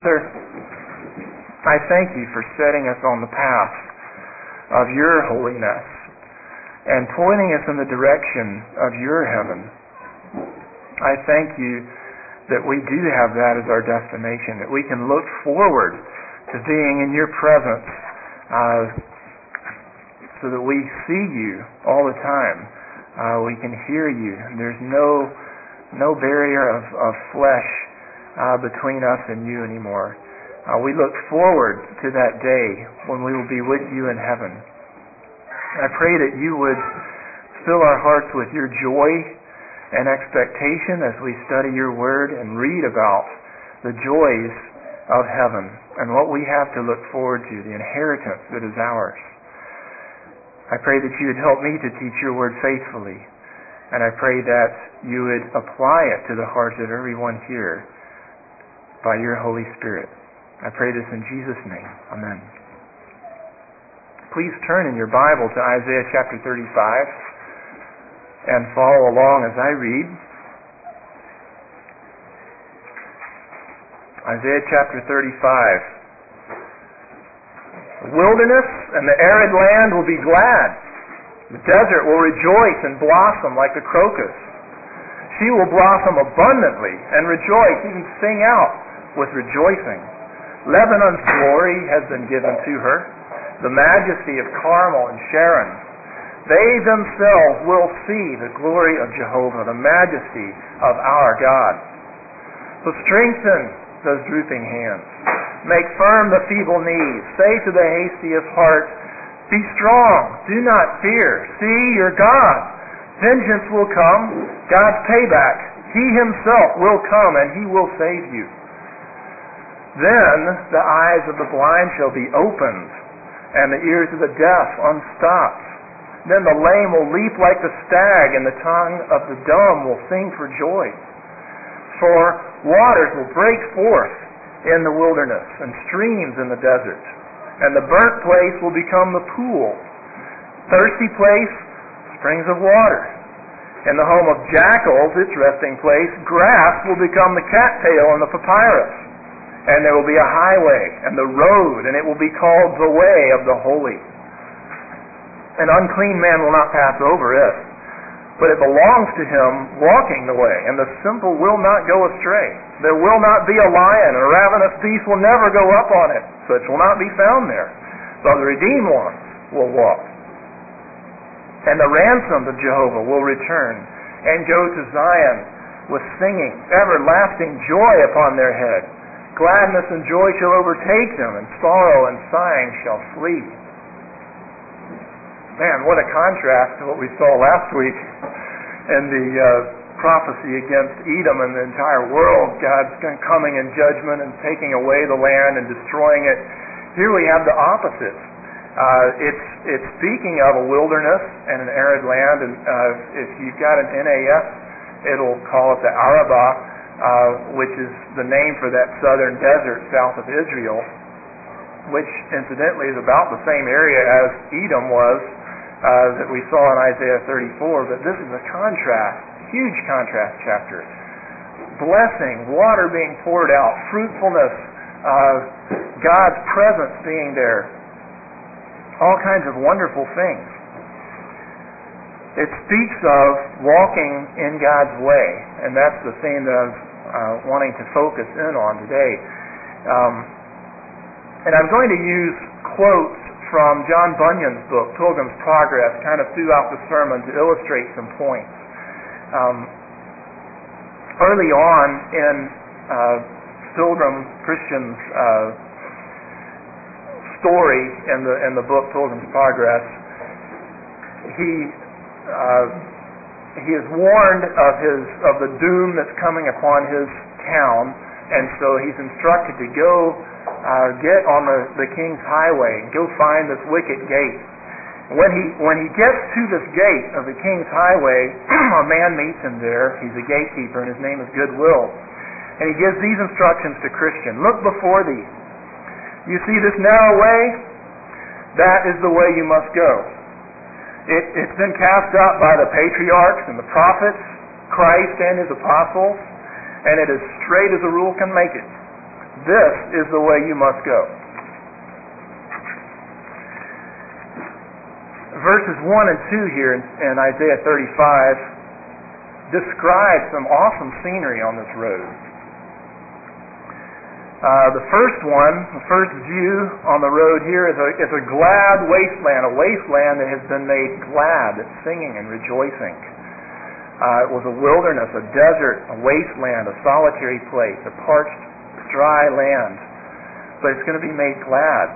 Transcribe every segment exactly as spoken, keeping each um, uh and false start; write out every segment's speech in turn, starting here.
Father, I thank you for setting us on the path of your holiness and pointing us in the direction of your heaven. I thank you that we do have that as our destination, that we can look forward to being in your presence uh, so that we see you all the time. Uh, we can hear you. There's no no barrier of, of flesh uh, between us and you anymore. Uh, we look forward to that day when we will be with you in heaven. I pray that you would fill our hearts with your joy and expectation as we study your word and read about the joys of heaven and what we have to look forward to, the inheritance that is ours. I pray that you would help me to teach your word faithfully, and I pray that you would apply it to the hearts of everyone here by your Holy Spirit. I pray this in Jesus' name. Amen. Please turn in your Bible to Isaiah chapter thirty-five and follow along as I read. Isaiah chapter thirty-five. The wilderness and the arid land will be glad. The desert will rejoice and blossom like the crocus. She will blossom abundantly and rejoice, even sing out with rejoicing. Lebanon's glory has been given to her, the majesty of Carmel and Sharon. They themselves will see the glory of Jehovah, the majesty of our God. So strengthen those drooping hands. Make firm the feeble knees. Say to the hasty of heart, be strong, do not fear. See your God. Vengeance will come, God's payback. He himself will come and he will save you. Then the eyes of the blind shall be opened, and the ears of the deaf unstopped. Then the lame will leap like the stag, and the tongue of the dumb will sing for joy. For waters will break forth in the wilderness, and streams in the desert. And the burnt place will become the pool. Thirsty place, springs of water. In the home of jackals, its resting place, grass will become the cattail and the papyrus. And there will be a highway and the road, and it will be called the way of the holy. An unclean man will not pass over it, but it belongs to him walking the way, and the simple will not go astray. There will not be a lion, a ravenous beast will never go up on it. Such will not be found there, but the redeemed ones will walk. And the ransomed of Jehovah will return and go to Zion with singing, everlasting joy upon their head. Gladness and joy shall overtake them, and sorrow and sighing shall flee. Man, what a contrast to what we saw last week in the uh, prophecy against Edom and the entire world. God's coming in judgment and taking away the land and destroying it. Here we have the opposite. Uh, it's it's speaking of a wilderness and an arid land, and uh, if you've got an N A S, it'll call it the Arabah, Uh, which is the name for that southern desert south of Israel, which incidentally is about the same area as Edom was uh, that we saw in Isaiah thirty-four. But this is a contrast, huge contrast chapter. Blessing, water being poured out, fruitfulness, uh, God's presence being there, all kinds of wonderful things. It speaks of walking in God's way, and that's the theme that I was uh, wanting to focus in on today. Um, and I'm going to use quotes from John Bunyan's book, Pilgrim's Progress, kind of throughout the sermon to illustrate some points. Um, early on in uh, Pilgrim Christian's uh, story in the in the book Pilgrim's Progress, he Uh, he is warned of his of the doom that's coming upon his town, and so he's instructed to go uh, get on the, the king's highway and go find this wicket gate. When he when he gets to this gate of the king's highway, a man meets him there. He's a gatekeeper, and his name is Goodwill. And he gives these instructions to Christian: look before thee. You see this narrow way? That is the way you must go. It, it's been cast out by the patriarchs and the prophets, Christ and his apostles, and it is straight as a rule can make it. this is the way you must go. Verses one and two here in, in Isaiah thirty-five describe some awesome scenery on this road. Uh, the first one, the first view on the road here is a, is a glad wasteland, a wasteland that has been made glad, that's singing and rejoicing. Uh, it was a wilderness, a desert, a wasteland, a solitary place, a parched, dry land. But it's going to be made glad.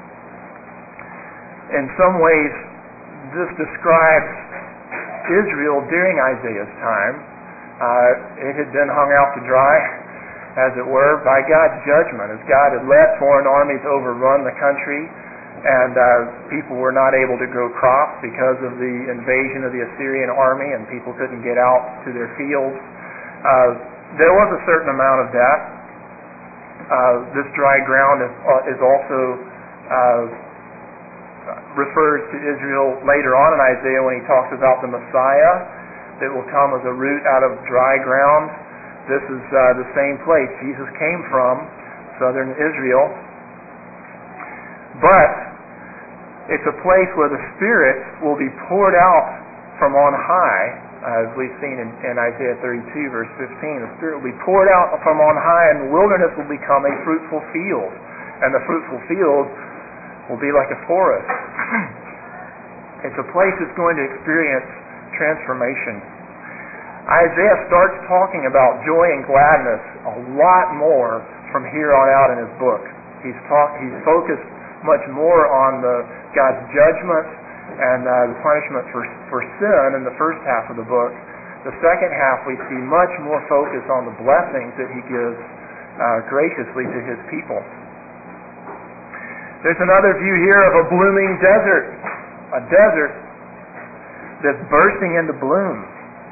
In some ways, this describes Israel during Isaiah's time. Uh, it had been hung out to dry, as it were, by God's judgment, as God had let foreign armies overrun the country, and uh, people were not able to grow crops because of the invasion of the Assyrian army, and people couldn't get out to their fields. Uh, there was a certain amount of that. Uh, this dry ground is, uh, is also uh, refers to Israel later on in Isaiah when he talks about the Messiah that will come as a root out of dry ground. This is uh, the same place Jesus came from, southern Israel. But it's a place where the Spirit will be poured out from on high, as we've seen in, in Isaiah thirty-two, verse fifteen. The Spirit will be poured out from on high, and the wilderness will become a fruitful field. And the fruitful field will be like a forest. It's a place that's going to experience transformation. Isaiah starts talking about joy and gladness a lot more from here on out in his book. He's talk, he's focused much more on the God's judgment and uh, the punishment for for sin in the first half of the book. The second half we see much more focus on the blessings that he gives uh, graciously to his people. There's another view here of a blooming desert, a desert that's bursting into bloom.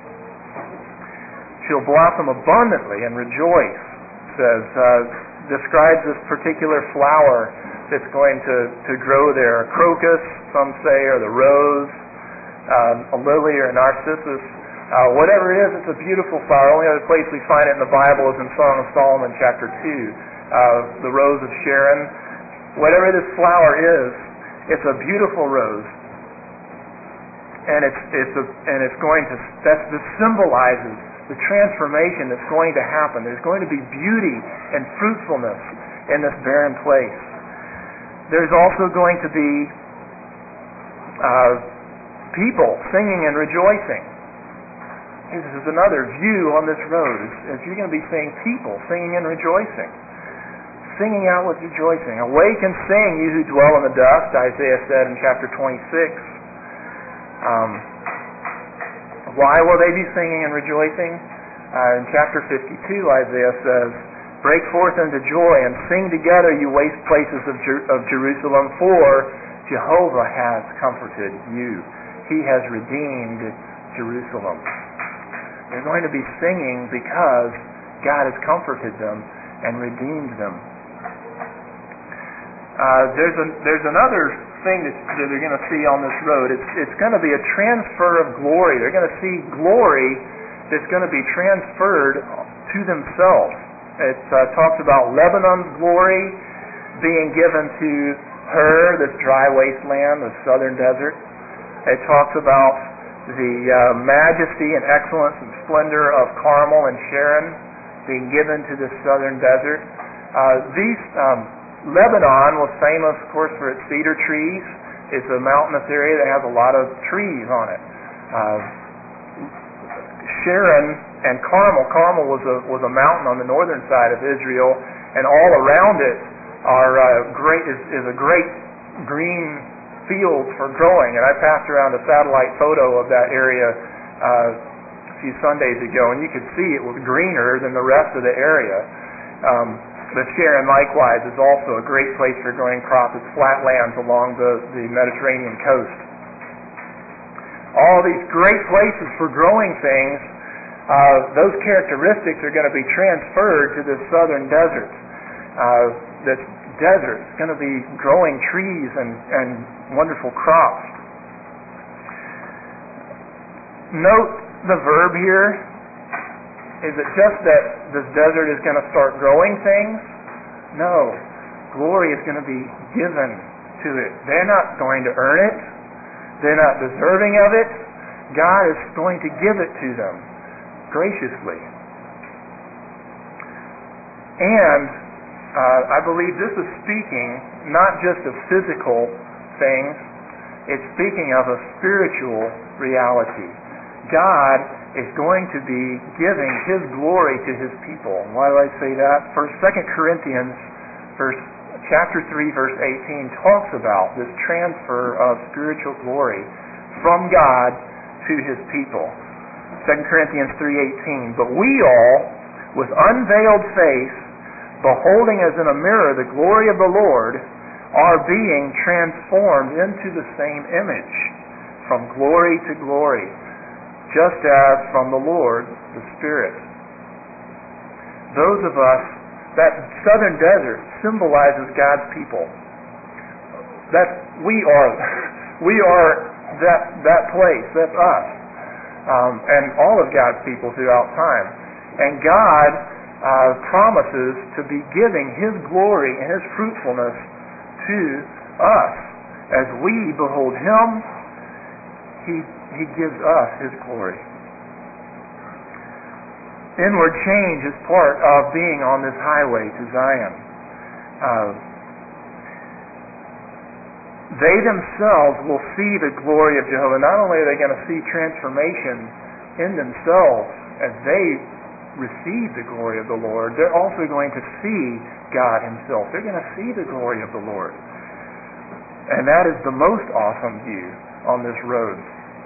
She'll blossom abundantly and rejoice, says, uh, describes this particular flower that's going to, to grow there. A crocus, some say, or the rose, um, a lily or a narcissus. Uh, whatever it is, it's a beautiful flower. The only other place we find it in the Bible is in Song of Solomon, chapter two, uh, the rose of Sharon. Whatever this flower is, it's a beautiful rose. And it's it's a, and it's going to, that's, this symbolizes the transformation that's going to happen. There's going to be beauty and fruitfulness in this barren place. There's also going to be uh, people singing and rejoicing. This is another view on this road. Is, is you're going to be seeing people singing and rejoicing. Singing out with rejoicing. Awake and sing, you who dwell in the dust, Isaiah said in chapter twenty-six. Um, why will they be singing and rejoicing? Uh, in chapter fifty-two, Isaiah says, break forth into joy and sing together, you waste places of, Jer- of Jerusalem, for Jehovah has comforted you. He has redeemed Jerusalem. They're going to be singing because God has comforted them and redeemed them. Uh, there's a, there's another thing that, that they're going to see on this road. It's, it's going to be a transfer of glory. They're going to see glory that's going to be transferred to themselves. It uh, talks about Lebanon's glory being given to her, this dry wasteland, the southern desert. It talks about the uh, majesty and excellence and splendor of Carmel and Sharon being given to this southern desert. Uh, these um, Lebanon was famous, of course, for its cedar trees. It's a mountainous area that has a lot of trees on it. Uh, Sharon and Carmel. Carmel was a was a mountain on the northern side of Israel, and all around it are uh, great is, is a great green fields for growing. And I passed around a satellite photo of that area uh, a few Sundays ago, and you could see it was greener than the rest of the area. Um, but Sharon, likewise, is also a great place for growing crops. It's flat lands along the, the Mediterranean coast. All these great places for growing things, uh, those characteristics are going to be transferred to the southern desert. Uh, this desert is going to be growing trees and, and wonderful crops. Note the verb here. Is it just that this desert is going to start growing things? No. Glory is going to be given to it. They're not going to earn it. They're not deserving of it. God is going to give it to them graciously. And uh, I believe this is speaking not just of physical things, it's speaking of a spiritual reality. God is going to be giving His glory to His people. And why do I say that? First, Second Corinthians, verse chapter three, verse eighteen, talks about this transfer of spiritual glory from God to His people. Second Corinthians three eighteen, but we all, with unveiled face, beholding as in a mirror the glory of the Lord, are being transformed into the same image, from glory to glory, just as from the Lord, the Spirit. Those of us, that southern desert symbolizes God's people. That we are, we are that that place. That's us, um, and all of God's people throughout time. And God uh, promises to be giving His glory and His fruitfulness to us as we behold Him. He He gives us His glory. Inward change is part of being on this highway to Zion. Uh, they themselves will see the glory of Jehovah. Not only are they going to see transformation in themselves as they receive the glory of the Lord, they're also going to see God Himself. They're going to see the glory of the Lord. And that is the most awesome view on this road.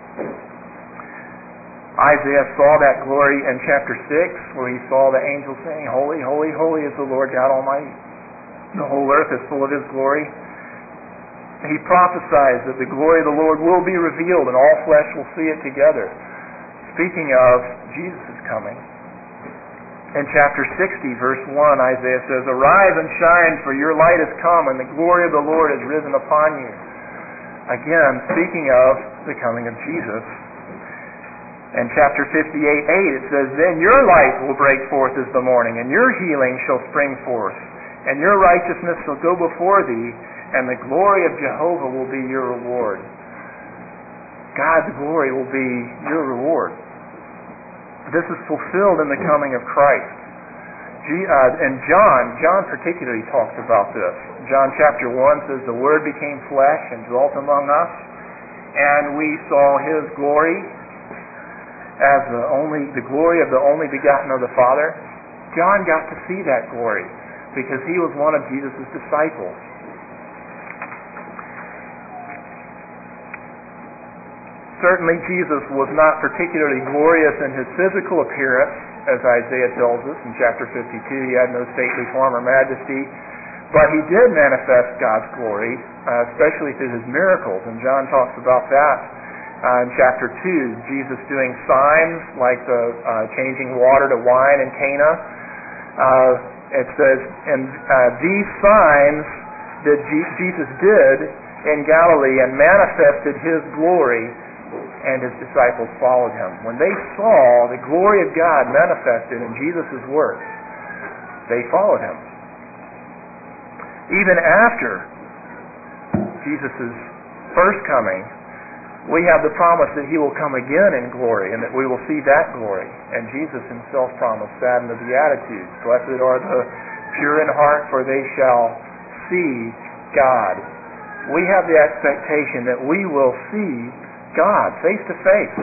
Isaiah saw that glory in chapter six, where he saw the angels saying, "Holy, holy, holy is the Lord God Almighty. The whole earth is full of His glory." He prophesies that the glory of the Lord will be revealed and all flesh will see it together. Speaking of Jesus' coming. In chapter sixty, verse one, Isaiah says, "Arise and shine, for your light has come, and the glory of the Lord has risen upon you." Again, speaking of the coming of Jesus. In chapter fifty-eight, eight, it says, "Then your light will break forth as the morning, and your healing shall spring forth, and your righteousness shall go before thee, and the glory of Jehovah will be your reward." God's glory will be your reward. This is fulfilled in the coming of Christ. G, uh, and John, John particularly talks about this. John chapter one says, "The Word became flesh and dwelt among us, and we saw His glory as the only, the glory of the only begotten of the Father." John got to see that glory because he was one of Jesus' disciples. Certainly Jesus was not particularly glorious in His physical appearance, as Isaiah tells us in chapter fifty-two. He had no stately form or majesty, but He did manifest God's glory, uh, especially through His miracles, and John talks about that. Uh, in chapter two, Jesus doing signs like the uh, changing water to wine in Cana. Uh, it says, "And uh, these signs that G- Jesus did in Galilee and manifested His glory, and His disciples followed Him." When they saw the glory of God manifested in Jesus' works, they followed Him. Even after Jesus' first coming, we have the promise that He will come again in glory and that we will see that glory. And Jesus Himself promised that in the Beatitudes. "Blessed are the pure in heart, for they shall see God." We have the expectation that we will see God face to face.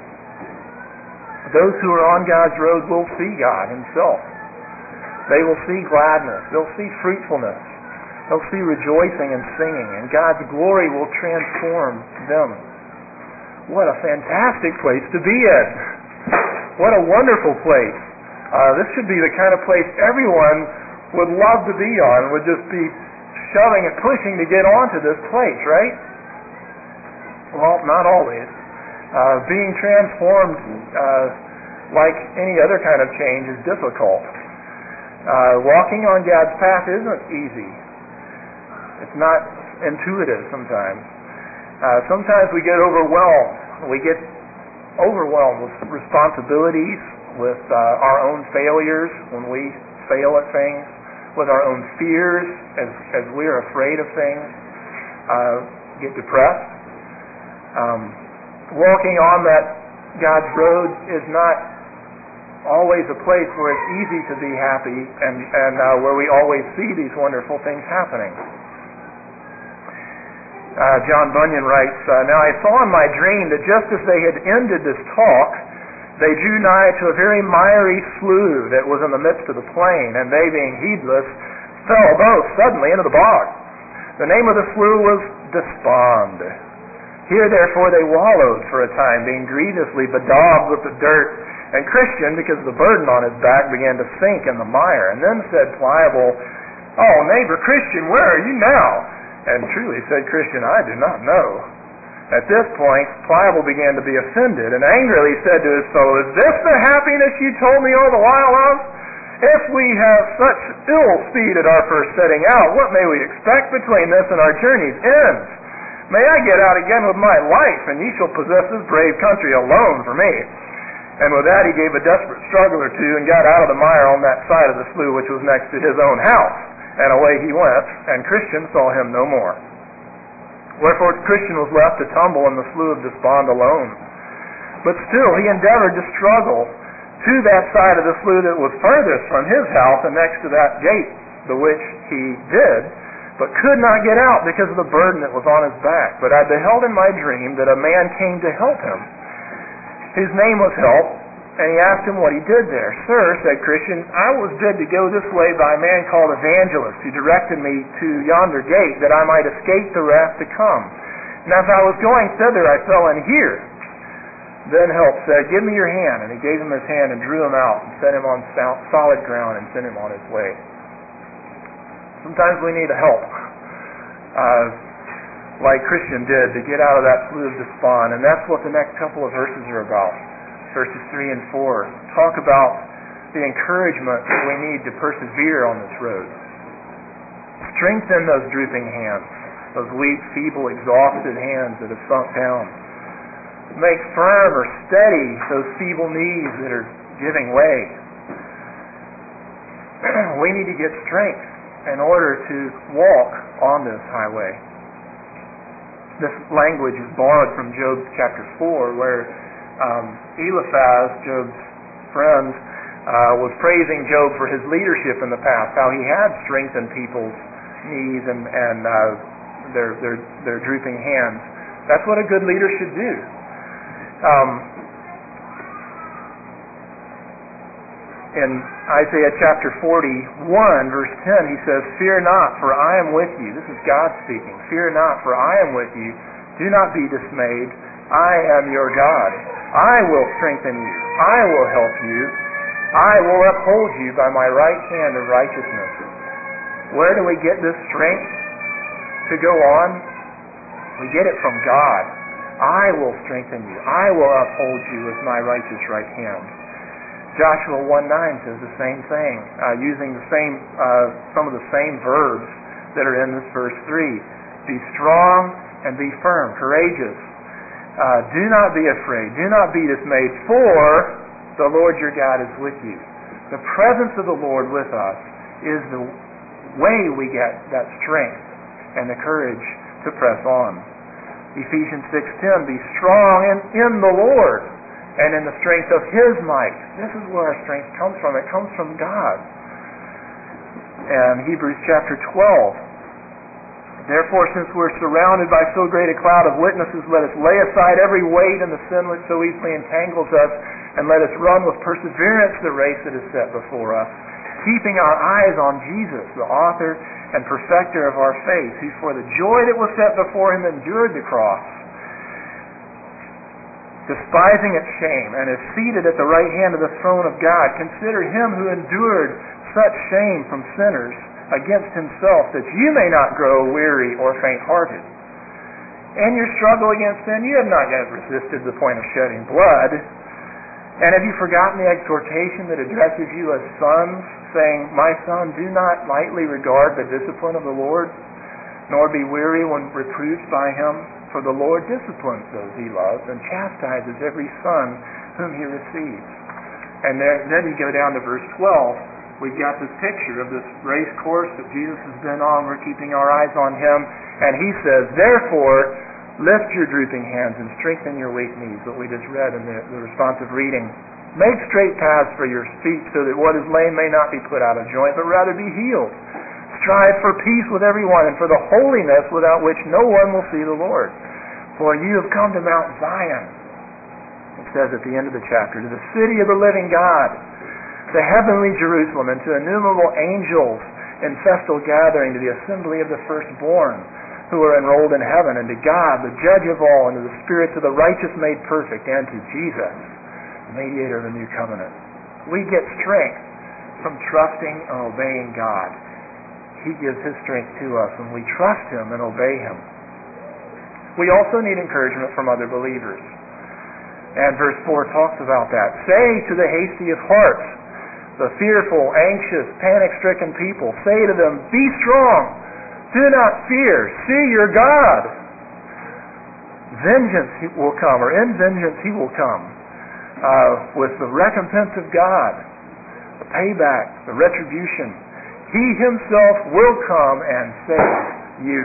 Those who are on God's road will see God Himself. They will see gladness. They'll see fruitfulness. They'll see rejoicing and singing. And God's glory will transform them. What a fantastic place to be in. What a wonderful place. Uh, this should be the kind of place everyone would love to be on, would just be shoving and pushing to get onto this place, right? Well, not always. Uh, being transformed uh, like any other kind of change is difficult. Uh, walking on God's path isn't easy. It's not intuitive sometimes. Uh, sometimes we get overwhelmed. We get overwhelmed with responsibilities, with uh, our own failures when we fail at things. with our own fears as, as we're afraid of things, uh, get depressed. Um, walking on that God's road is not always a place where it's easy to be happy and, and uh, where we always see these wonderful things happening. Uh, John Bunyan writes, uh, Now I saw in my dream that just as they had ended this talk, they drew nigh to a very miry slough that was in the midst of the plain, and they, being heedless, fell both suddenly into the bog. The name of the slough was Despond. Here therefore they wallowed for a time, being grievously bedaubed with the dirt. And Christian, because of the burden on his back, began to sink in the mire. And then said Pliable, Oh, neighbor Christian, where are you now? And truly said Christian, I do not know. At this point, Pliable began to be offended, and angrily said to his fellow, Is this the happiness you told me all the while of? If we have such ill speed at our first setting out, what may we expect between this and our journey's end? May I get out again with my life, and ye shall possess this brave country alone for me. And with that he gave a desperate struggle or two, and got out of the mire on that side of the slough which was next to his own house. And away he went, and Christian saw him no more. Wherefore Christian was left to tumble in the slough of Despond alone. But still he endeavored to struggle to that side of the slough that was furthest from his house and next to that gate, the which he did, but could not get out because of the burden that was on his back. But I beheld in my dream that a man came to help him. His name was Help, and he asked him what he did there. Sir, said Christian, I was bid to go this way by a man called Evangelist, who directed me to yonder gate, that I might escape the wrath to come. And as I was going thither, I fell in here. Then Help said, Give me your hand. And he gave him his hand and drew him out and set him on solid ground and sent him on his way. Sometimes we need a help, uh, like Christian did, to get out of that slough of despond. And that's what the next couple of verses are about. Verses three and four talk about the encouragement that we need to persevere on this road. Strengthen those drooping hands, those weak, feeble, exhausted hands that have sunk down. Make firm or steady those feeble knees that are giving way. We need to get strength in order to walk on this highway. This language is borrowed from Job chapter four, where um, Eliphaz, Job's friend, uh, was praising Job for his leadership in the past, how he had strengthened people's knees and, and uh, their, their, their drooping hands. That's what a good leader should do. Um, in Isaiah chapter forty-one, verse ten, he says, Fear not, for I am with you. This is God speaking. Fear not, for I am with you. Do not be dismayed. I am your God. I will strengthen you. I will help you. I will uphold you by my right hand of righteousness. Where do we get this strength to go on? We get it from God. I will strengthen you. I will uphold you with my righteous right hand. Joshua one nine says the same thing, uh, using the same uh, some of the same verbs that are in this verse three. Be strong and be firm, courageous. Uh, do not be afraid. Do not be dismayed, for the Lord your God is with you. The presence of the Lord with us is the way we get that strength and the courage to press on. Ephesians six ten, be strong in, in the Lord and in the strength of His might. This is where our strength comes from. It comes from God. And Hebrews chapter twelve, therefore, since we're surrounded by so great a cloud of witnesses, let us lay aside every weight and the sin which so easily entangles us, and let us run with perseverance the race that is set before us, keeping our eyes on Jesus, the author and perfecter of our faith, who for the joy that was set before Him endured the cross, despising its shame, and is seated at the right hand of the throne of God. Consider Him who endured such shame from sinners against Himself, that you may not grow weary or faint-hearted. In your struggle against sin, you have not yet resisted the point of shedding blood. And have you forgotten the exhortation that addresses you as sons, saying, My son, do not lightly regard the discipline of the Lord, nor be weary when reproved by Him, for the Lord disciplines those He loves, and chastises every son whom He receives. And there, then you go down to verse twelve, We've got this picture of this race course that Jesus has been on. We're keeping our eyes on Him. And He says, therefore, lift your drooping hands and strengthen your weak knees, what we just read in the, the responsive reading. Make straight paths for your feet so that what is lame may not be put out of joint, but rather be healed. Strive for peace with everyone and for the holiness without which no one will see the Lord. For you have come to Mount Zion, it says at the end of the chapter, to the city of the living God, the heavenly Jerusalem, and to innumerable angels in festal gathering, to the assembly of the firstborn who are enrolled in heaven, and to God, the judge of all, and to the spirits of the righteous made perfect, and to Jesus, the mediator of the new covenant. We get strength from trusting and obeying God. He gives His strength to us when we trust Him and obey Him. We also need encouragement from other believers. And verse four talks about that. Say to the hasty of heart, the fearful, anxious, panic-stricken people, say to them, be strong, do not fear, see your God. Vengeance will come, or in vengeance He will come, uh, with the recompense of God, the payback, the retribution. He Himself will come and save you.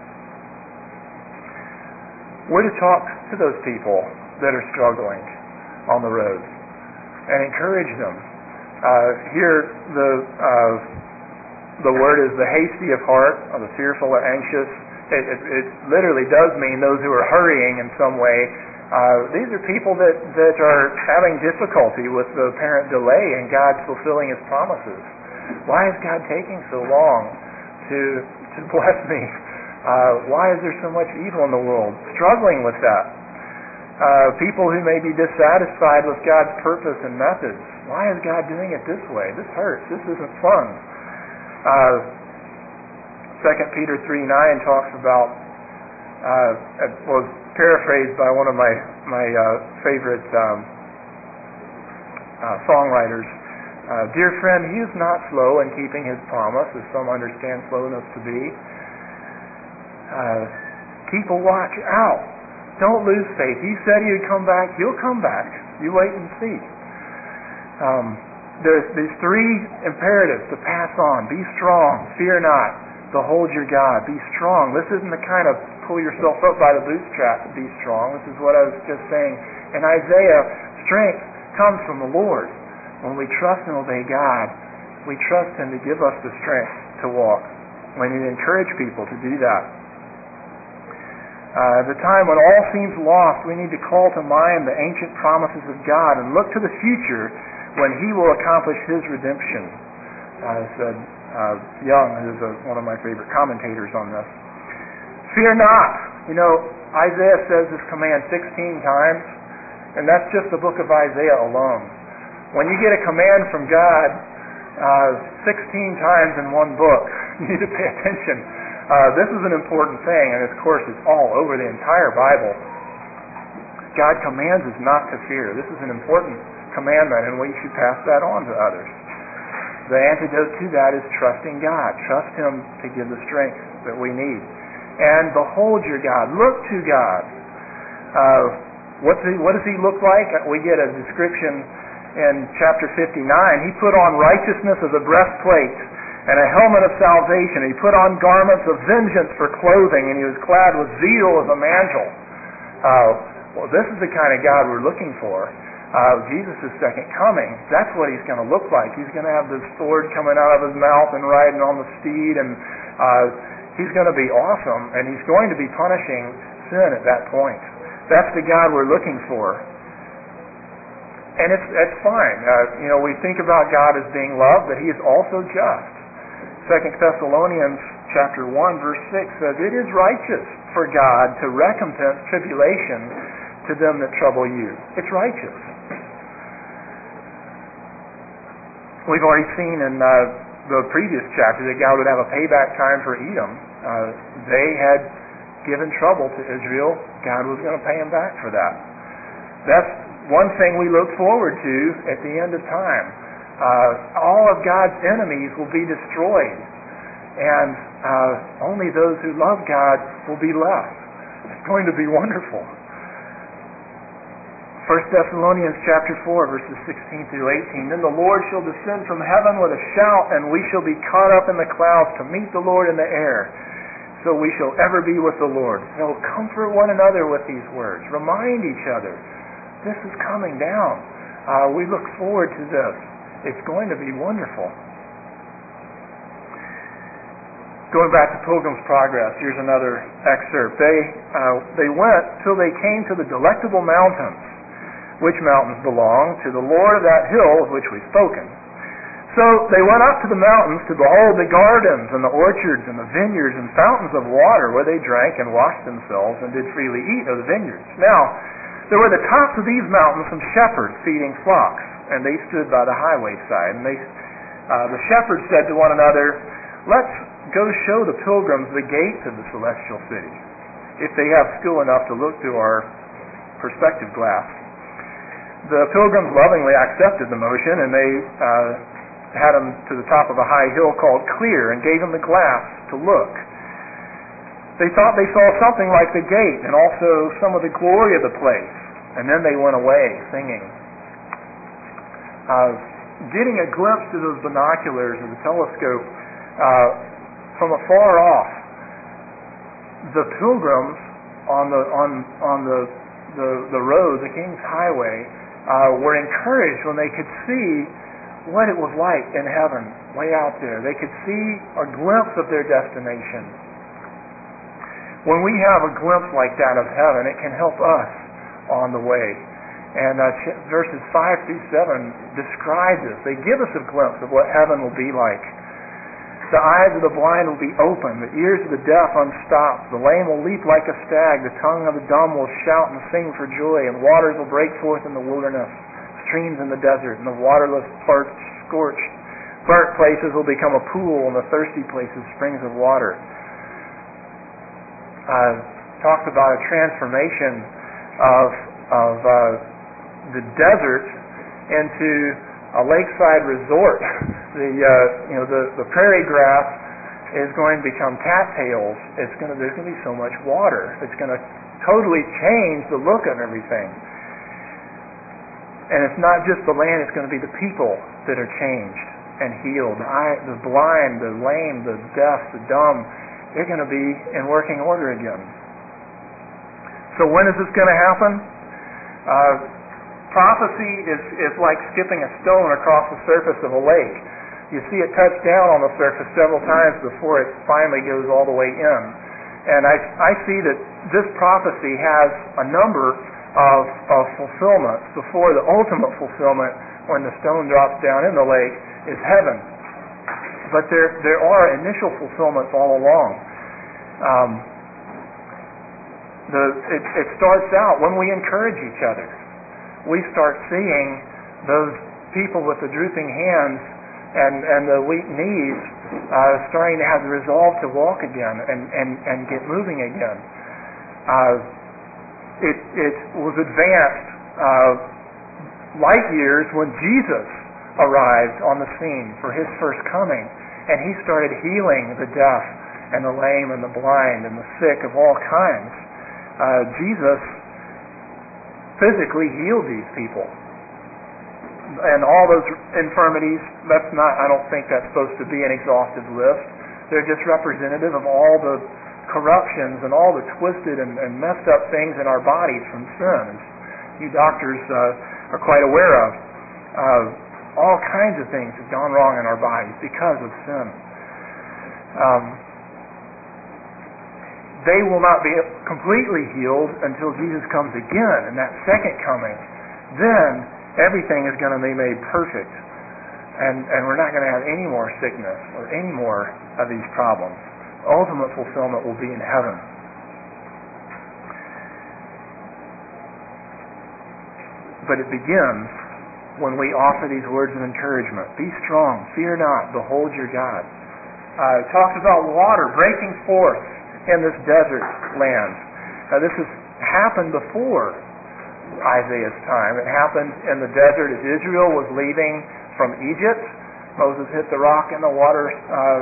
We're to talk to those people that are struggling on the road and encourage them. Uh, here, the uh, the word is the hasty of heart, or the fearful or anxious. It, it, it literally does mean those who are hurrying in some way. Uh, these are people that, that are having difficulty with the apparent delay in God fulfilling His promises. Why is God taking so long to to bless me? Uh, why is there so much evil in the world? Struggling with that. Uh, people who may be dissatisfied with God's purpose and methods. Why is God doing it this way? This hurts. This isn't fun. Uh, Second Peter three nine talks about, uh, it was paraphrased by one of my, my uh, favorite um, uh, songwriters. Uh, Dear friend, He is not slow in keeping His promise, as some understand slowness to be. Uh, keep a watch out. Don't lose faith. He said He would come back. He'll come back. You wait and see. Um, there's these three imperatives to pass on. Be strong. Fear not. Behold your God. Be strong. This isn't the kind of pull yourself up by the bootstrap to be strong. This is what I was just saying. In Isaiah, strength comes from the Lord. When we trust and obey God, we trust Him to give us the strength to walk. We need to encourage people to do that. Uh, at the time when all seems lost, we need to call to mind the ancient promises of God and look to the future when He will accomplish His redemption. Uh, said uh, Young, who's a, one of my favorite commentators on this. Fear not. You know, Isaiah says this command sixteen times, and that's just the book of Isaiah alone. When you get a command from God uh, sixteen times in one book, you need to pay attention. Uh, this is an important thing, and of course it's all over the entire Bible. God commands us not to fear. This is an important commandment, and we should pass that on to others. The antidote to that is trusting God. Trust Him to give the strength that we need. And behold your God. Look to God. Uh, what's he, what does He look like? We get a description in chapter fifty-nine. He put on righteousness as a breastplate and a helmet of salvation. He put on garments of vengeance for clothing, and He was clad with zeal as a mantle. Uh, well, this is the kind of God we're looking for. Uh, Jesus' second coming, that's what He's going to look like. He's going to have this sword coming out of His mouth and riding on the steed, and uh, He's going to be awesome, and He's going to be punishing sin at that point. That's the God we're looking for. And it's, it's fine. Uh, you know, we think about God as being love, but He is also just. Second Thessalonians chapter one, verse six says, it is righteous for God to recompense tribulation to them that trouble you. It's righteous. We've already seen in uh, the previous chapter that God would have a payback time for Edom. Uh, they had given trouble to Israel. God was going to pay them back for that. That's one thing we look forward to at the end of time. Uh, all of God's enemies will be destroyed, and uh, only those who love God will be left. It's going to be wonderful. First Thessalonians chapter four, verses sixteen through eighteen. Then the Lord shall descend from heaven with a shout, and we shall be caught up in the clouds to meet the Lord in the air. So we shall ever be with the Lord. So comfort one another with these words. Remind each other, this is coming down. Uh, we look forward to this. It's going to be wonderful. Going back to Pilgrim's Progress, here's another excerpt. They uh, they went till they came to the delectable mountains, which mountains belong to the Lord of that hill of which we've spoken. So they went up to the mountains to behold the gardens and the orchards and the vineyards and fountains of water, where they drank and washed themselves and did freely eat of the vineyards. Now, there were the tops of these mountains some shepherds feeding flocks, and they stood by the highway side. And they, uh, the shepherds said to one another, let's go show the pilgrims the gates of the celestial city, if they have skill enough to look through our perspective glass. The pilgrims lovingly accepted the motion, and they uh, had them to the top of a high hill called Clear, and gave them the glass to look. They thought they saw something like the gate, and also some of the glory of the place, and then they went away singing. Uh, getting a glimpse through those binoculars or the telescope uh, from afar off, the pilgrims on the on on the the, the road, the King's Highway, uh, were encouraged when they could see what it was like in heaven, way out there. They could see a glimpse of their destination. When we have a glimpse like that of heaven, it can help us on the way. And uh, ch- verses five through seven describe this. They give us a glimpse of what heaven will be like. The eyes of the blind will be opened, the ears of the deaf unstopped, the lame will leap like a stag, the tongue of the dumb will shout and sing for joy, and waters will break forth in the wilderness, streams in the desert, and the waterless parts scorched. Burnt places will become a pool, and the thirsty places springs of water. Uh, talked about a transformation of of uh, the desert into a lakeside resort. The uh, you know the, the prairie grass is going to become cattails. It's going to there's going to be so much water. It's going to totally change the look of everything. And it's not just the land; it's going to be the people that are changed and healed. The, eye, the blind, the lame, the deaf, the dumb. They're going to be in working order again. So when is this going to happen? Uh, prophecy is, is like skipping a stone across the surface of a lake. You see it touch down on the surface several times before it finally goes all the way in. And I, I see that this prophecy has a number of, of fulfillments before the ultimate fulfillment, when the stone drops down in the lake, is heaven. But there there are initial fulfillments all along. Um, the it, it starts out when we encourage each other. We start seeing those people with the drooping hands and, and the weak knees uh, starting to have the resolve to walk again and, and, and get moving again. Uh, it, it was advanced uh, light years when Jesus arrived on the scene for his first coming, and he started healing the deaf and the lame and the blind and the sick of all kinds. Uh, Jesus physically healed these people. And all those infirmities, that's not, I don't think that's supposed to be an exhaustive list. They're just representative of all the corruptions and all the twisted and, and messed up things in our bodies from sin, as you doctors uh, are quite aware of. Uh, all kinds of things have gone wrong in our bodies because of sin. Um, they will not be completely healed until Jesus comes again, in that second coming. Then everything is going to be made perfect, and, and we're not going to have any more sickness or any more of these problems. Ultimate fulfillment will be in heaven. But it begins when we offer these words of encouragement. Be strong, fear not, behold your God. Uh, it talks about water breaking forth in this desert land. Now this has happened before Isaiah's time. It happened in the desert as Israel was leaving from Egypt. Moses hit the rock and the water uh,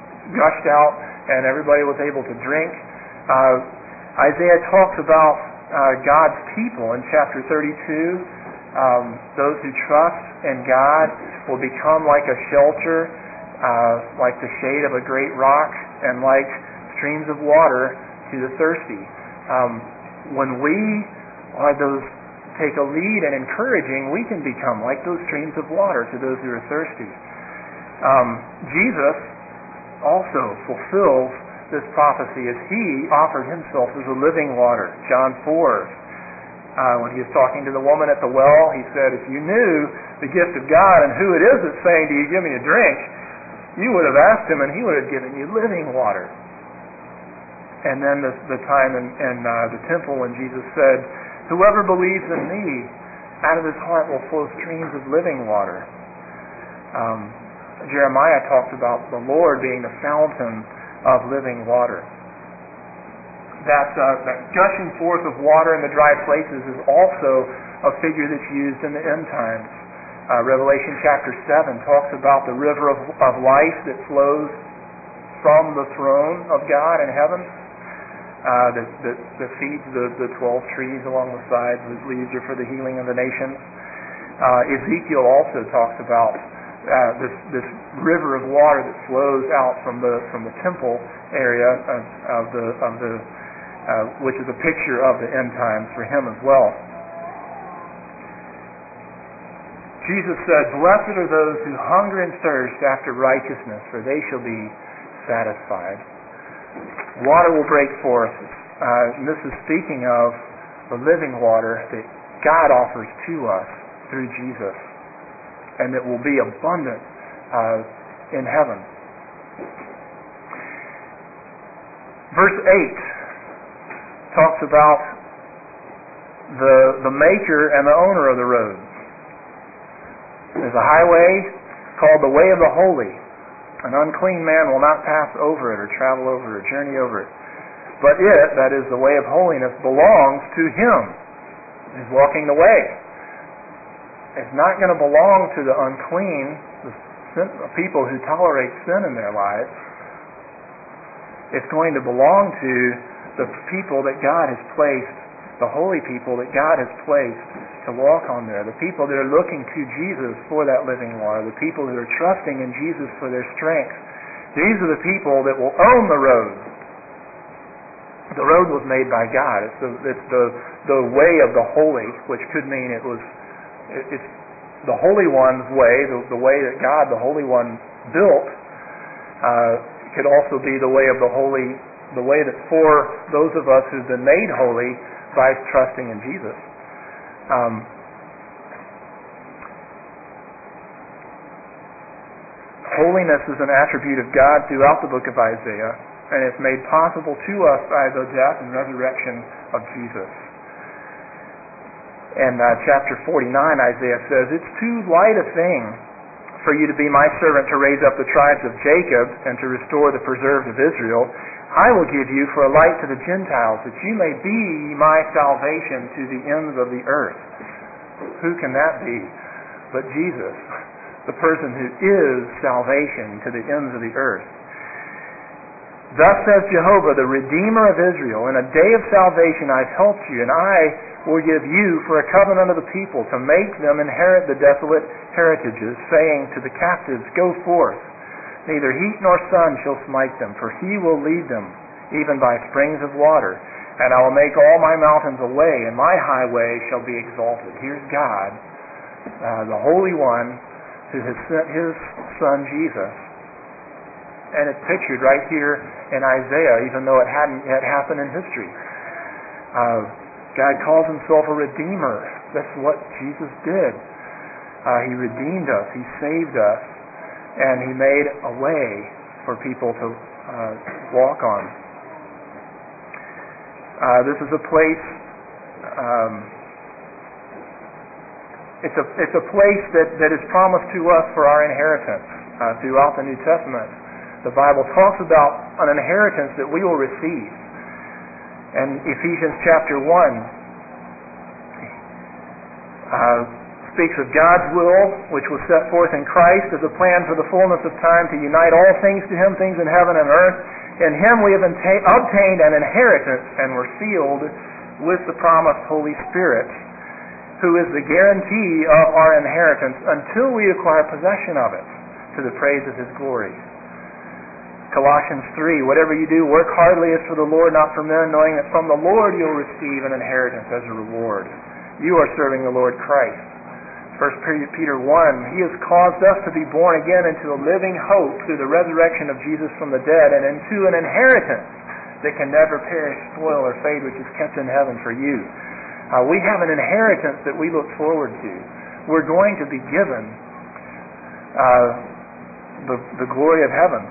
gushed out and everybody was able to drink. Uh, Isaiah talks about uh, God's people in chapter thirty-two. Um, those who trust in God will become like a shelter, uh, like the shade of a great rock, and like streams of water to the thirsty. Um, when we are those take a lead in encouraging, we can become like those streams of water to those who are thirsty. Um, Jesus also fulfills this prophecy as he offered himself as a living water. John four, uh, when he was talking to the woman at the well, he said, if you knew the gift of God and who it is that's saying to you, give me a drink, you would have asked him and he would have given you living water. And then the, the time in, in uh, the temple when Jesus said, whoever believes in me, out of his heart will flow streams of living water. Um, Jeremiah talks about the Lord being the fountain of living water. That, uh, that gushing forth of water in the dry places is also a figure that's used in the end times. Uh, Revelation chapter seven talks about the river of, of life that flows from the throne of God in heaven. Uh, that, that, that feeds the, the twelve trees along the sides, whose leaves are for the healing of the nations. Uh, Ezekiel also talks about uh, this, this river of water that flows out from the from the temple area of, of the of the uh, which is a picture of the end times for him as well. Jesus said, "Blessed are those who hunger and thirst after righteousness, for they shall be satisfied." Water will break forth. Uh, and this is speaking of the living water that God offers to us through Jesus, and that will be abundant uh, in heaven. Verse eight talks about the the maker and the owner of the road. There's a highway called the way of the holy. An unclean man will not pass over it or travel over it or journey over it. But it, that is the way of holiness, belongs to him who's walking the way. It's not going to belong to the unclean, the sin, people who tolerate sin in their lives. It's going to belong to the people that God has placed, the holy people that God has placed to walk on there, the people that are looking to Jesus for that living water, the people who are trusting in Jesus for their strength. These are the people that will own the road. The road was made by God. It's the, it's the, the way of the holy, which could mean it was it, it's the Holy One's way, the, the way that God, the Holy One, built. Uh, could also be the way of the holy, the way that's for those of us who've been made holy by trusting in Jesus. Um, holiness is an attribute of God throughout the book of Isaiah, and it's made possible to us by the death and resurrection of Jesus. In uh, chapter forty-nine, Isaiah says, "It's too light a thing for you to be my servant to raise up the tribes of Jacob and to restore the preserved of Israel. I will give you for a light to the Gentiles, that you may be my salvation to the ends of the earth." Who can that be but Jesus, the person who is salvation to the ends of the earth? "Thus says Jehovah, the Redeemer of Israel, in a day of salvation I've helped you, and I will give you for a covenant of the people, to make them inherit the desolate heritages, saying to the captives, go forth. Neither heat nor sun shall smite them, for he will lead them, even by springs of water. And I will make all my mountains a way, and my highway shall be exalted." Here's God, uh, the Holy One, who has sent his Son Jesus. And it's pictured right here in Isaiah, even though it hadn't yet happened in history. Uh, God calls himself a Redeemer. That's what Jesus did. Uh, he redeemed us. He saved us. And he made a way for people to uh, walk on. Uh, this is a place. Um, it's a it's a place that, that is promised to us for our inheritance uh, throughout the New Testament. The Bible talks about an inheritance that we will receive. And Ephesians chapter one uh, speaks of God's will, which was set forth in Christ as a plan for the fullness of time to unite all things to him, things in heaven and earth. In him we have obtained an inheritance, and were sealed with the promised Holy Spirit, who is the guarantee of our inheritance until we acquire possession of it, to the praise of His glory. Colossians three, whatever you do, work heartily as for the Lord, not for men, knowing that from the Lord you'll receive an inheritance as a reward. You are serving the Lord Christ. First Peter one, He has caused us to be born again into a living hope through the resurrection of Jesus from the dead, and into an inheritance that can never perish, spoil, or fade, which is kept in heaven for you. Uh, we have an inheritance that we look forward to. We're going to be given uh, the, the glory of heaven.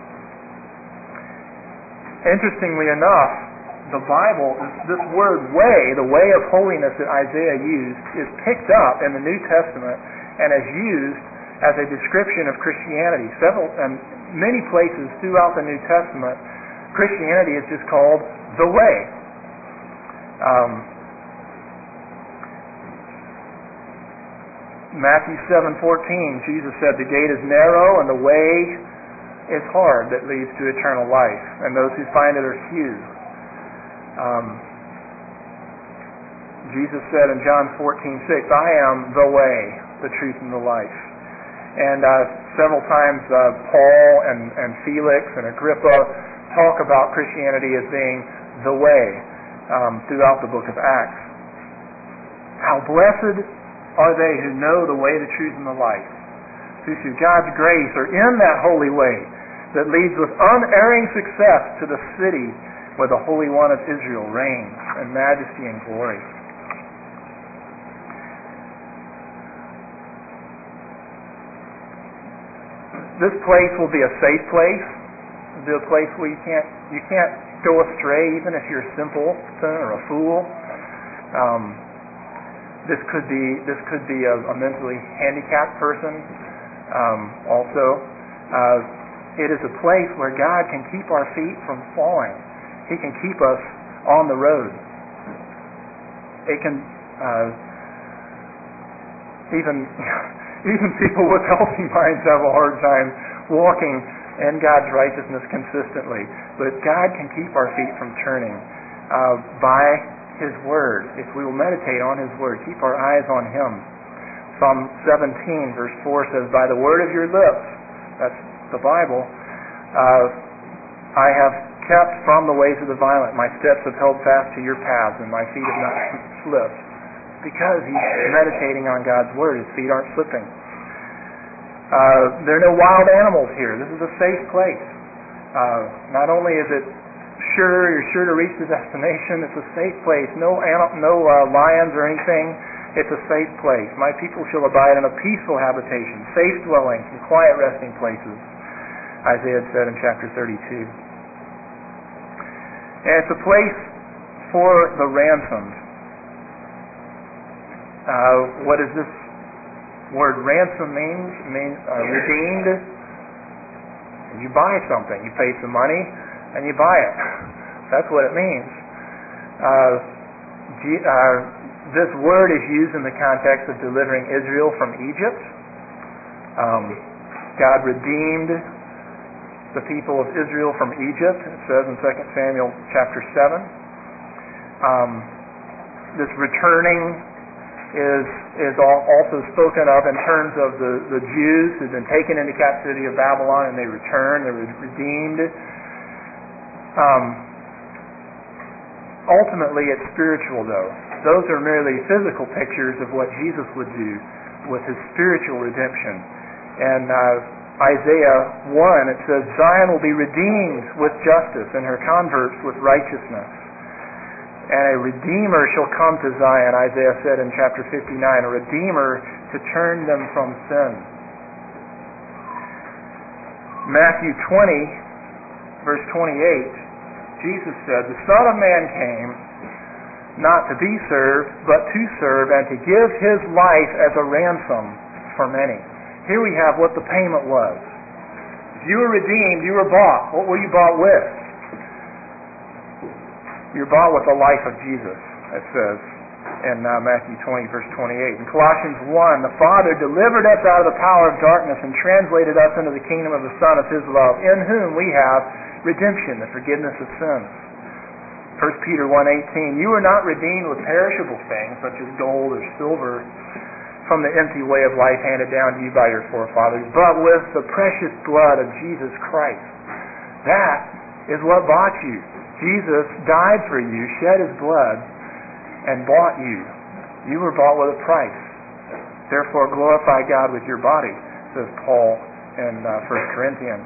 Interestingly enough, the Bible, this word way, the way of holiness that Isaiah used, is picked up in the New Testament and is used as a description of Christianity. Several, and many places throughout the New Testament, Christianity is just called the way. Um, Matthew seven fourteen, Jesus said, the gate is narrow and the way is hard that leads to eternal life, and those who find it are few. Um, Jesus said in John fourteen six, I am the way, the truth, and the life. And uh, several times uh, Paul and, and Felix and Agrippa talk about Christianity as being the way um, throughout the book of Acts. How blessed are they who know the way, the truth, and the life, who through God's grace are in that holy way that leads with unerring success to the city where the Holy One of Israel reigns in majesty and glory. This place will be a safe place. It'll be a place where you can't you can't go astray, even if you're a simpleton or a fool. Um, This could be this could be a, a mentally handicapped person. Um, also, uh, it is a place where God can keep our feet from falling. He can keep us on the road. It can uh, even even people with healthy minds have a hard time walking in God's righteousness consistently. But God can keep our feet from turning uh, by His Word. If we will meditate on His Word, keep our eyes on Him. Psalm seventeen verse four says, by the word of your lips, that's the Bible, uh, I have kept from the ways of the violent. My steps have held fast to your paths, and my feet have not slipped. Because he's meditating on God's Word, his feet aren't slipping. Uh, there are no wild animals here. This is a safe place. Uh, not only is it sure, you're sure to reach the destination. It's a safe place. No no uh, lions or anything. It's a safe place. My people shall abide in a peaceful habitation, safe dwellings, and quiet resting places, Isaiah said in chapter thirty-two. And it's a place for the ransomed. Uh, what does this word ransom mean? It means uh, redeemed. You buy something. You pay some money and you buy it. That's what it means. Uh, G- uh, this word is used in the context of delivering Israel from Egypt. Um, God redeemed the people of Israel from Egypt. It says in Second Samuel chapter seven. Um, this returning is is also spoken of in terms of the, the Jews who've been taken into captivity of Babylon and they return. They're redeemed. Um, ultimately, it's spiritual, though. Those are merely physical pictures of what Jesus would do with His spiritual redemption. And uh, Isaiah one, it says, Zion will be redeemed with justice and her converts with righteousness. And a Redeemer shall come to Zion, Isaiah said in chapter fifty-nine, a Redeemer to turn them from sin. Matthew twenty, verse twenty-eight, Jesus said, the Son of Man came not to be served, but to serve and to give His life as a ransom for many. Here we have what the payment was. If you were redeemed, you were bought. What were you bought with? You're bought with the life of Jesus, it says in uh, Matthew twenty, verse twenty-eight. In Colossians one, the Father delivered us out of the power of darkness and translated us into the kingdom of the Son of His love, in whom we have redemption, the forgiveness of sins. First Peter one eighteen, you are not redeemed with perishable things, such as gold or silver, from the empty way of life handed down to you by your forefathers, but with the precious blood of Jesus Christ. That is what bought you. Jesus died for you, shed his blood, and bought you. You were bought with a price. Therefore glorify God with your body, says Paul in uh, First Corinthians.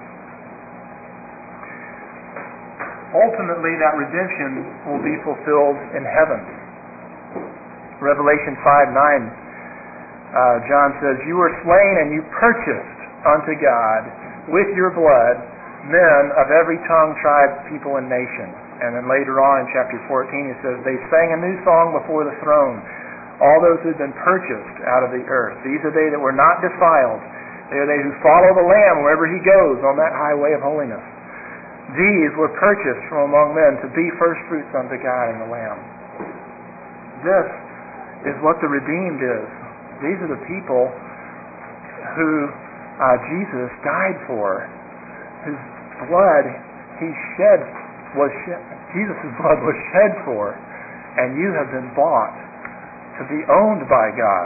Ultimately, that redemption will be fulfilled in heaven. Revelation five nine, uh, John says, you were slain and you purchased unto God with your blood men of every tongue, tribe, people, and nation. And then later on in chapter fourteen, he says, they sang a new song before the throne, all those who had been purchased out of the earth. These are they that were not defiled. They are they who follow the Lamb wherever he goes on that highway of holiness. These were purchased from among men to be firstfruits unto God and the Lamb. This is what the redeemed is. These are the people who uh, Jesus died for, whose blood he shed was shed. Jesus' blood was shed for, and you have been bought to be owned by God.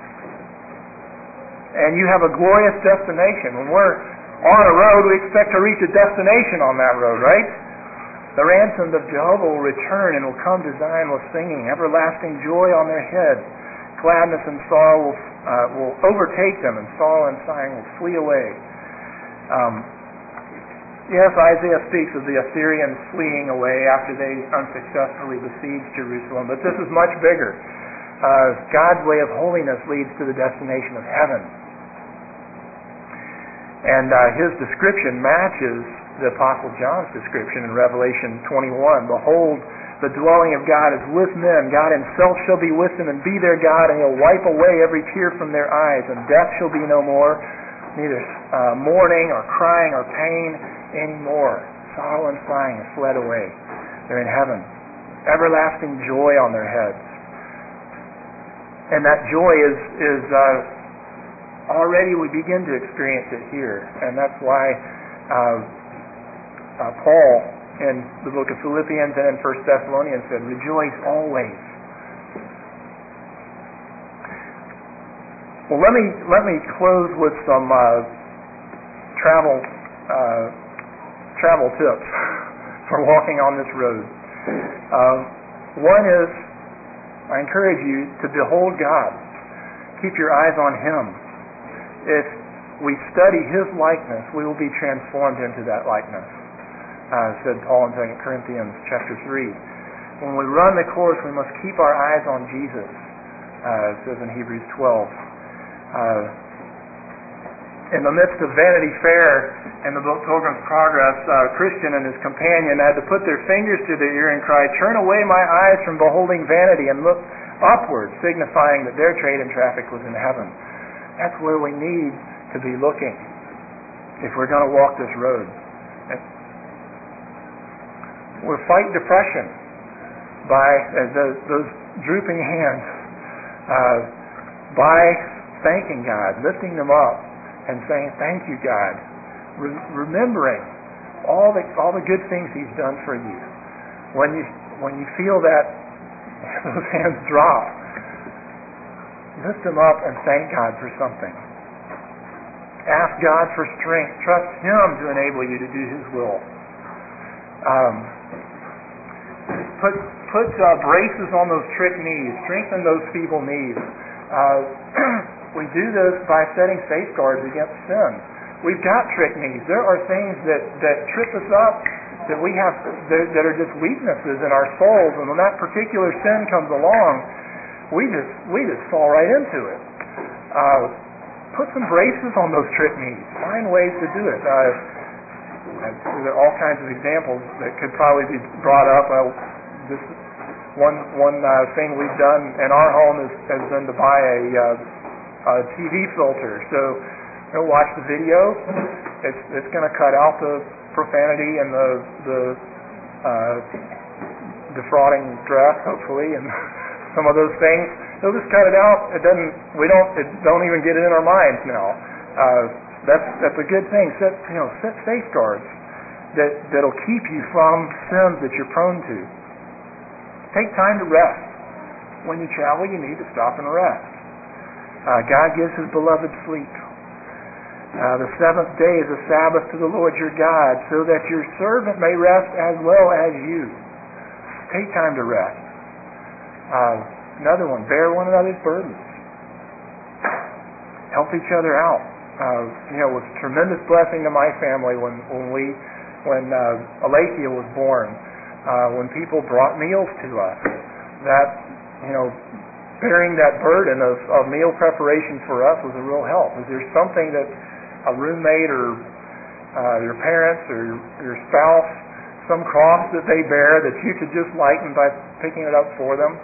And you have a glorious destination. When we're on a road, we expect to reach a destination on that road, right? The ransomed of Jehovah will return and will come to Zion with singing, everlasting joy on their head. Gladness and sorrow will, uh, will overtake them, and sorrow and sighing will flee away. Um, yes, Isaiah speaks of the Assyrians fleeing away after they unsuccessfully besieged Jerusalem, but this is much bigger. Uh, God's way of holiness leads to the destination of heaven. And uh, his description matches the Apostle John's description in Revelation twenty-one. Behold, the dwelling of God is with men. God himself shall be with them and be their God, and he'll wipe away every tear from their eyes, and death shall be no more, neither uh, mourning or crying or pain anymore. Sorrow and sighing have fled away. They're in heaven. Everlasting joy on their heads. And that joy is... is uh, Already we begin to experience it here, and that's why uh, uh, Paul in the book of Philippians and in First Thessalonians said, rejoice always. Well, let me let me close with some uh, travel uh, travel tips for walking on this road. Uh, one is, I encourage you to behold God. Keep your eyes on him. If we study his likeness, we will be transformed into that likeness, uh, said Paul in Second Corinthians chapter three. When we run the course, we must keep our eyes on Jesus, uh, it says in Hebrews twelve. Uh, in the midst of Vanity Fair and the book Pilgrim's Progress, uh, Christian and his companion had to put their fingers to their ear and cry, turn away my eyes from beholding vanity and look upward, signifying that their trade and traffic was in heaven. That's where we need to be looking if we're going to walk this road. We're fighting depression by uh, those, those drooping hands, uh, by thanking God, lifting them up, and saying, "Thank you, God," Re- remembering all the all the good things He's done for you. When you when you feel that those hands drop, lift them up and thank God for something. Ask God for strength. Trust Him to enable you to do His will. Um, put put uh, braces on those trick knees. Strengthen those feeble knees. Uh, we do this by setting safeguards against sin. We've got trick knees. There are things that, that trip us up that we have that, that are just weaknesses in our souls, and when that particular sin comes along, we just we just fall right into it. Uh, put some braces on those trick knees. Find ways to do it. Uh, there are all kinds of examples that could probably be brought up. Uh, this one one uh, thing we've done in our home is, has been to buy a, uh, a T V filter. So you'll watch the video. It's it's going to cut out the profanity and the the uh, defrauding dress, hopefully, and some of those things. They'll just cut it out. It doesn't. We don't. It don't even get it in our minds now. Uh, that's that's a good thing. Set you know set safeguards that that'll keep you from sins that you're prone to. Take time to rest. When you travel, you need to stop and rest. Uh, God gives His beloved sleep. Uh, the seventh day is a Sabbath to the Lord your God, so that your servant may rest as well as you. Take time to rest. Uh, another one, bear one another's burdens. Help each other out. Uh, you know, it was a tremendous blessing to my family when when we when uh, Alethea was born. Uh, when people brought meals to us, that you know, bearing that burden of, of meal preparation for us was a real help. Is there something that a roommate or uh, your parents or your, your spouse, some cross that they bear that you could just lighten by picking it up for them?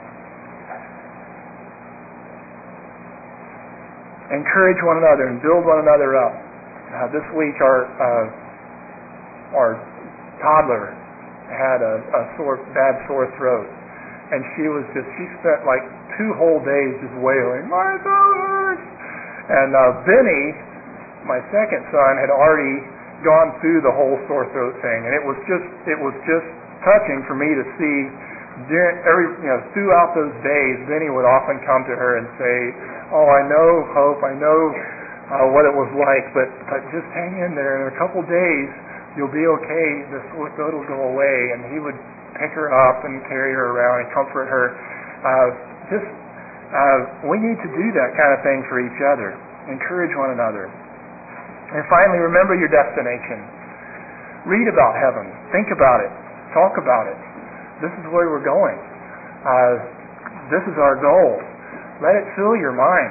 Encourage one another and build one another up. Uh, this week, our uh, our toddler had a, a sore, bad sore throat, and she was just she spent like two whole days just wailing, "My throat hurts!" And uh, Benny, my second son, had already gone through the whole sore throat thing, and it was just it was just touching for me to see. During every you know throughout those days, Benny would often come to her and say, "Oh, I know, Hope, I know uh, what it was like, but but just hang in there. In a couple days, you'll be okay. The sore throat will go away." And he would pick her up and carry her around and comfort her. Uh, just uh, we need to do that kind of thing for each other. Encourage one another. And finally, remember your destination. Read about heaven. Think about it. Talk about it. This is where we're going. Uh, this is our goal. Let it fill your mind.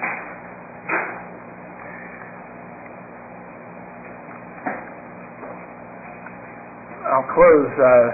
I'll close uh,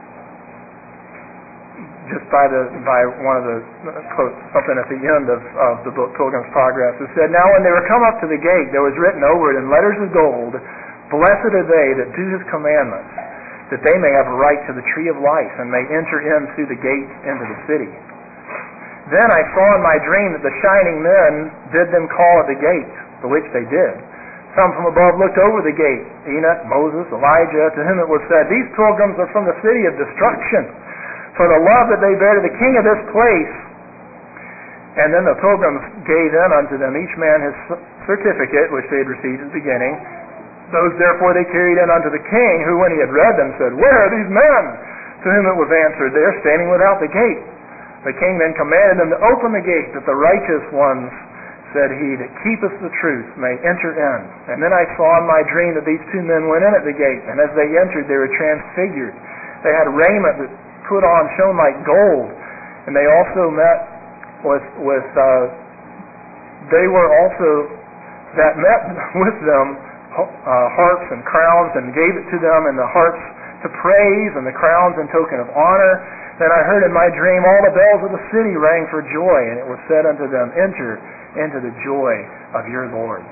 just by the by one of the quote something at the end of, of the book Pilgrim's Progress. It said, "Now when they were come up to the gate, there was written over it in letters of gold, 'Blessed are they that do His commandments, that they may have a right to the tree of life and may enter in through the gate into the city.' Then I saw in my dream that the shining men bid them call at the gate, the which they did. Some from above looked over the gate, Enoch, Moses, Elijah, to whom it was said, 'These pilgrims are from the city of destruction, for the love that they bear to the king of this place.' And then the pilgrims gave in unto them each man his certificate, which they had received at the beginning. Those therefore they carried in unto the king, who when he had read them said, 'Where are these men?' To whom it was answered, 'They are standing without the gate.' The king then commanded them to open the gate, that the righteous ones, said he, that keepeth the truth, may enter in. And then I saw in my dream that these two men went in at the gate, and as they entered they were transfigured. They had raiment that put on shone like gold, and they also met with, with uh, they were also, that met with them, Uh, harps and crowns, and gave it to them, and the harps to praise, and the crowns in token of honor. Then I heard in my dream all the bells of the city rang for joy, and it was said unto them, 'Enter into the joy of your Lord.'"